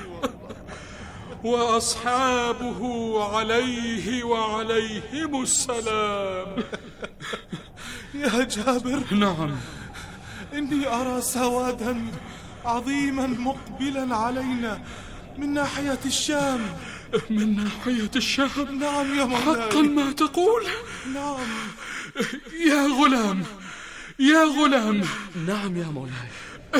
وأصحابه عليه وعليهم السلام. يا جابر. نعم. إني أرى سوادا عظيما مقبلا علينا من ناحية الشام. من ناحية الشام؟ نعم يا مولاي. حقا ما تقول؟ نعم. يا غلام يا غلام. نعم يا مولاي.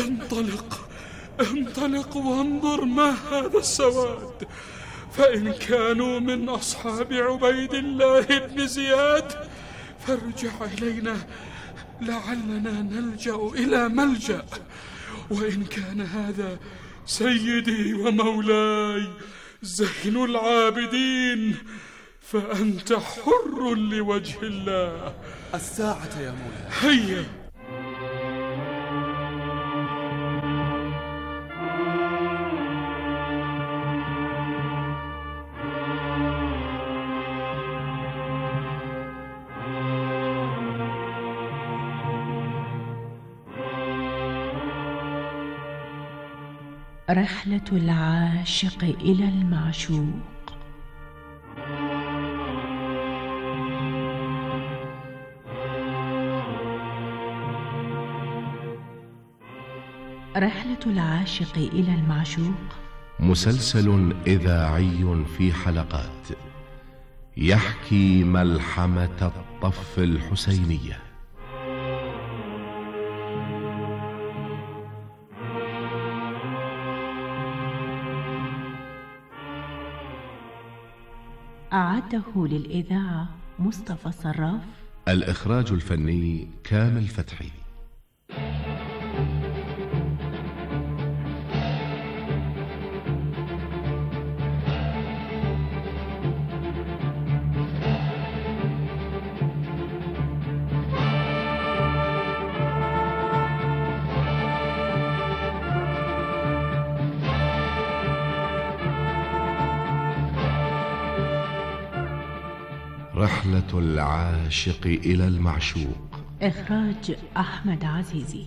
انطلق وانظر ما هذا السواد، فإن كانوا من أصحاب عبيد الله بن زياد فارجع إلينا لعلنا نلجأ إلى ملجأ، وإن كان هذا سيدي ومولاي زين العابدين فأنت حر لوجه الله. الساعة يا مولاي. هيا. رحلة العاشق إلى المعشوق. رحلة العاشق إلى المعشوق مسلسل إذاعي في حلقات يحكي ملحمة الطف الحسينية. أعده للإذاعة مصطفى صراف. الإخراج الفني كامل فتحي. رحلة العاشق إلى المعشوق. إخراج أحمد عزيزي.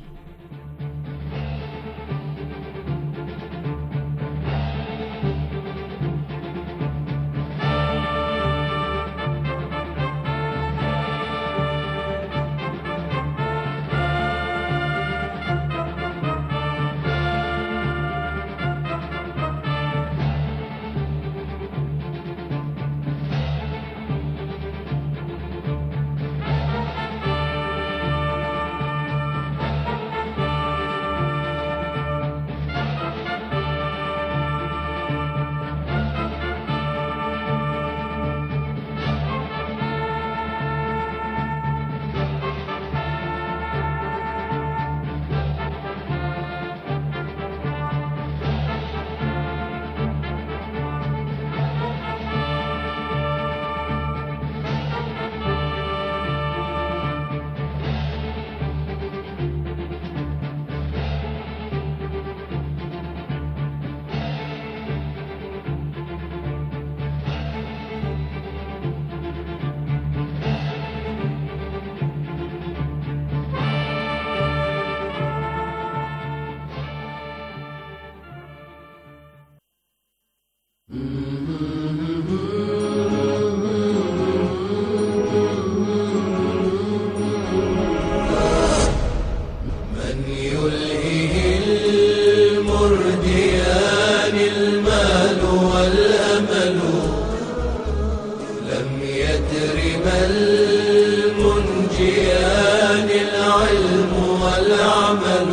منجيان العلم والعمل.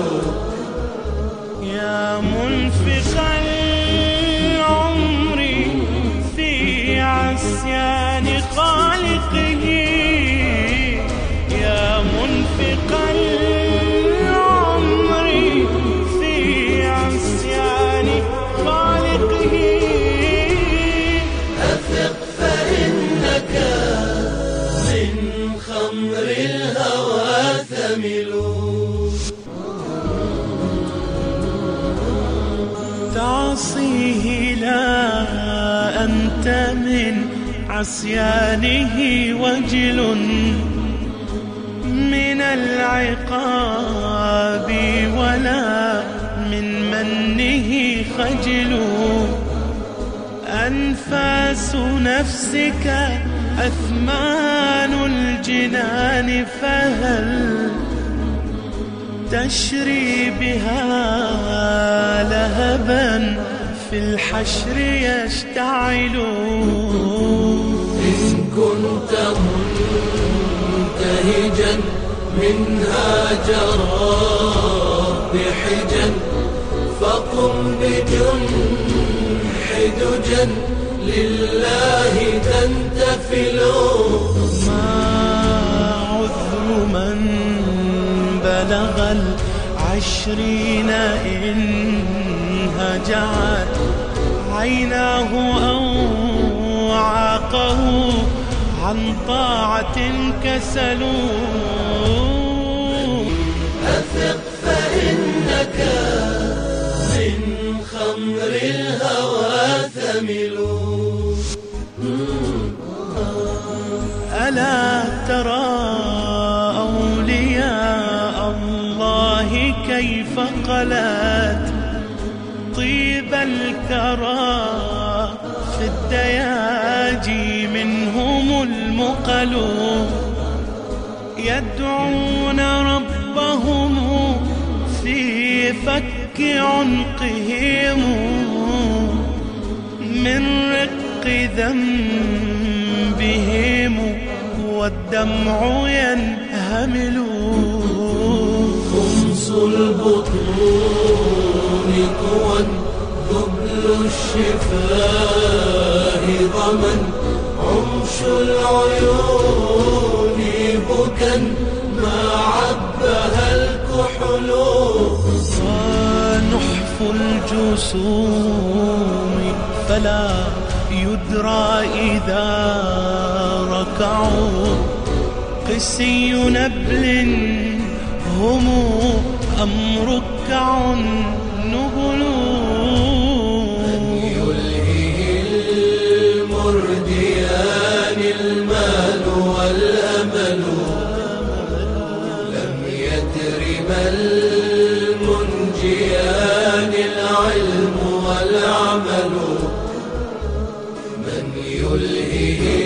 يا منفق العمر في عصيان خالقه، يا منفق العمر في عصيان خالقه، أثق فإنك من خمر الهوى ثمل. تعصيه لا أنت من عصيانه وجل، من العقاب ولا من منه خجل. أنفاس نفسك أثمان الجنان، فهل تشري بها لهبا في الحشر يشتعل. إن كنت منتهجا منها جرابحجا، فقم بجنح دجا لله تنتفل. ما عذر من بلغ العشرين إن هجعت عيناه أو عاقه عن طاعة كسلوا. أثق فإنك من خمر الهوى ثمل. ألا ترى أولياء الله كيف قلت طيب الكرى في الدياجي منهم المقل. يدعون ربهم في فك عنقهم من رق ذنبهم والدمع ينهمل. خمس البطون قوى ذبل الشفاه ضمن، عمش العيون بكا ما عبها الكحل. ونحف الجسوم فلا يدرى إذا ركعوا، قسي نبل هم أم ركع نبل. من يلهه المرديان المال والأمل، لم يترم المنجيان العلم والعمل. من يلهه